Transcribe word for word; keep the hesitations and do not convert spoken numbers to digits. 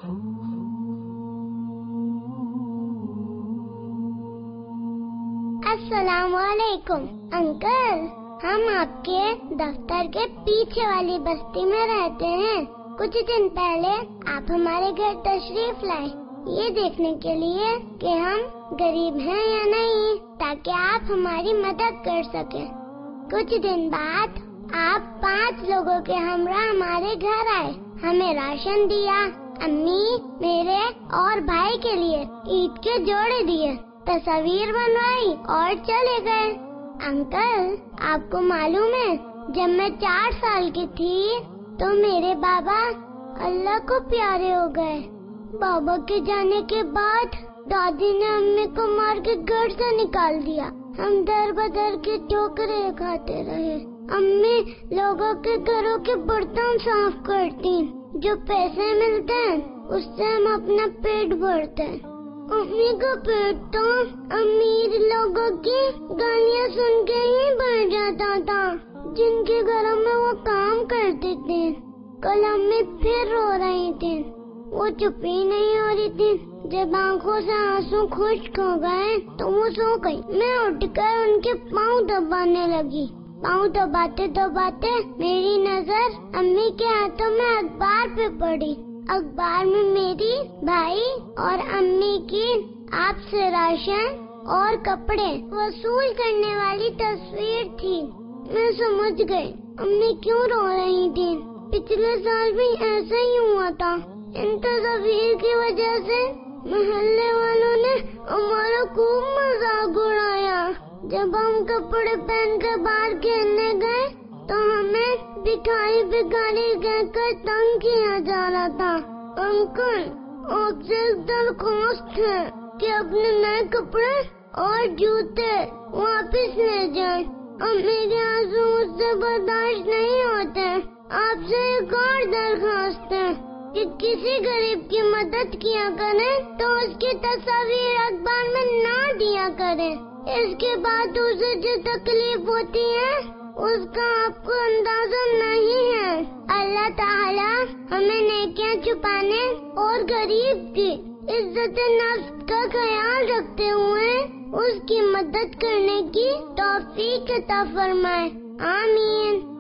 السلام علیکم انکل، ہم آپ کے دفتر کے پیچھے والی بستی میں رہتے ہیں۔ کچھ دن پہلے آپ ہمارے گھر تشریف لائے یہ دیکھنے کے لیے کہ ہم غریب ہیں یا نہیں، تاکہ آپ ہماری مدد کر سکیں۔ کچھ دن بعد آپ پانچ لوگوں کے ہمراہ ہمارے گھر آئے، ہمیں راشن دیا، امی، میرے اور بھائی کے لیے عید کے جوڑے دیے، تصاویر بنوائی اور چلے گئے۔ انکل، آپ کو معلوم ہے جب میں چار سال کی تھی تو میرے بابا اللہ کو پیارے ہو گئے۔ بابا کے جانے کے بعد دادی نے امی کو مار کے گھر سے نکال دیا۔ ہم در بدر کے ٹھوکرے کھاتے رہے۔ امی لوگوں کے گھروں کے برتن صاف کرتی، جو پیسے ملتے ہیں اس سے ہم اپنا پیٹ بھرتے ہیں۔ امی کا پیٹ تو امیر لوگوں کی گالیاں سن کے ہی بھر جاتا تھا، جن کے گھروں میں وہ کام کرتے تھے۔ کل امی پھر رو رہی تھی، وہ چپ ہی نہیں ہو رہی تھی۔ جب آنکھوں سے آنسو خشک ہو گئے تو وہ سو گئی۔ میں اٹھ کر ان کے پاؤں دبانے لگی۔ پاؤں دباتے دباتے میری نظر امی کے ہاتھوں میں اخبار پہ پڑی۔ اخبار میں میری، بھائی اور امی کی آپ سے راشن اور کپڑے وصول کرنے والی تصویر تھی۔ میں سمجھ گئی امی کیوں رو رہی تھی۔ پچھلے سال بھی ایسا ہی ہوا تھا۔ ان تصاویر کی وجہ سے محلے والوں نے ہمارا خوب مذاق اڑایا۔ جب ہم کپڑے پہن کر باہر کھیلنے گئے تو ہمیں بھکاری بھکاری کہہ کر تنگ کیا جا رہا تھا۔ انکل، آپ سے ایک درخواست ہے کہ اپنے نئے کپڑے اور جوتے واپس لے جائیں۔ اب میرے آنسو مجھ سے برداشت نہیں ہوتے۔ آپ سے ایک اور درخواست ہے کہ کسی غریب کی مدد کیا کریں تو اس کی تصاویر اخبار میں نہ دیا کریں۔ اس کے بعد اسے جو تکلیف ہوتی ہے اس کا آپ کو اندازہ نہیں ہے۔ اللہ تعالیٰ ہمیں نیکیاں چھپانے اور غریب کی عزت نفس کا خیال رکھتے ہوئے اس کی مدد کرنے کی توفیق عطا فرمائے، آمین۔